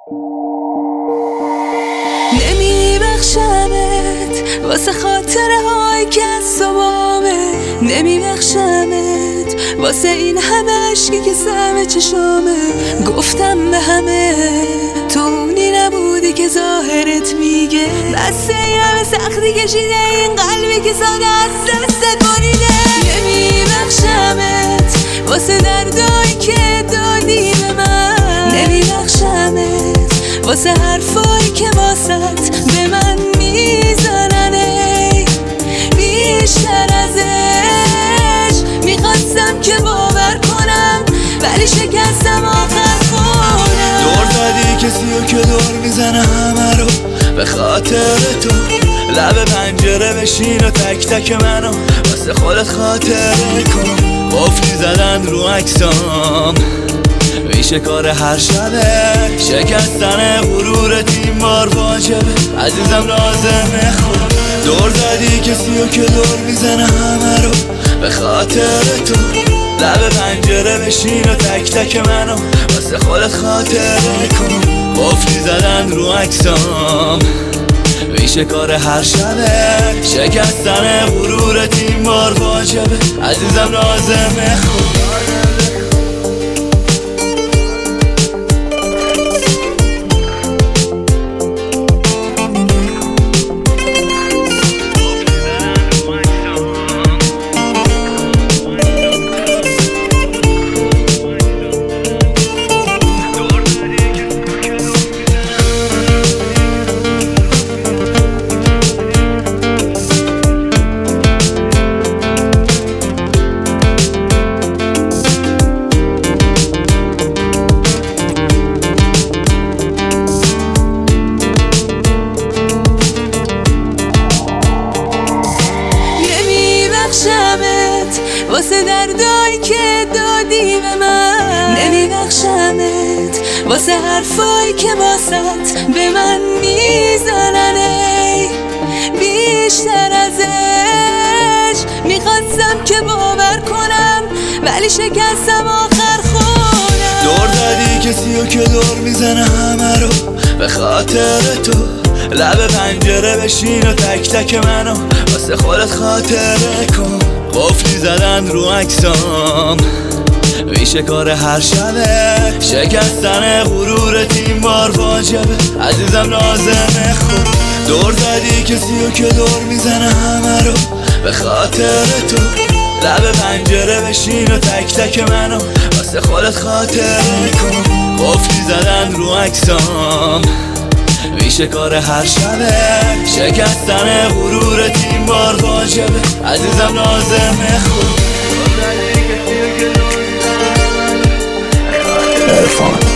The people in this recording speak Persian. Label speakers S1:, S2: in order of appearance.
S1: نمیبخشمت واسه خاطره هایی که از صبامه، نمیبخشمت واسه این همه عشقی که سمه چشامه. گفتم به همه تو اونی نبودی که ظاهرت میگه، بسته این همه سختی کشیده این قلبی که ساده از دستت بریده. نمیبخشمت واسه دردایی که دادی به من، نمیبخشمت واسه حرفایی که واسط به من میزننه. بیشتر ازش میخواستم که باور کنم، ولی شکستم آخر خودم.
S2: دور زدی کسیو که دور میزنه همه رو به خاطر تو. لب پنجره بشین و تک تک منو واسه خودت خاطره کن. قفلی زدن رو عکسام میشه کار هر شبه، شکستن غرورت این بار واجبه عزیزم لازمه. خود دور زدی کسیو که دور میزنه همه رو به خاطر تو. لب پنجره بشین و تک تک منو واسه خودت خاطره کن. قفلی زدن رو عکسام میشه کار هر شبه، شکستن غرورت این بار واجبه عزیزم لازمه. خود
S1: واسه دردایی که دادی به من، نمیبخشمت واسه حرفایی که واسط به من میزننه. بیشتر ازش میخواستم که باور کنم، ولی شکستم آخر خودم.
S2: دور زدی کسیو که دور میزنه همه رو به خاطر تو. لب پنجره بشین و تک تک منو واسه خودت خاطره کن. قفلی زدن رو عکسام میشه کار هر شبه، شکستن غرورت این بار واجبه عزیزم لازمه. خود دور زدی کسیو که دور میزنه همه رو به خاطر تو. لب پنجره بشین و تک تک منو واسه خودت خاطره کن. قفلی زدن رو عکسام میشه کار هر شبه، شکستن غرورت این بار واجبه عزیزم لازمه. خود
S3: عرفان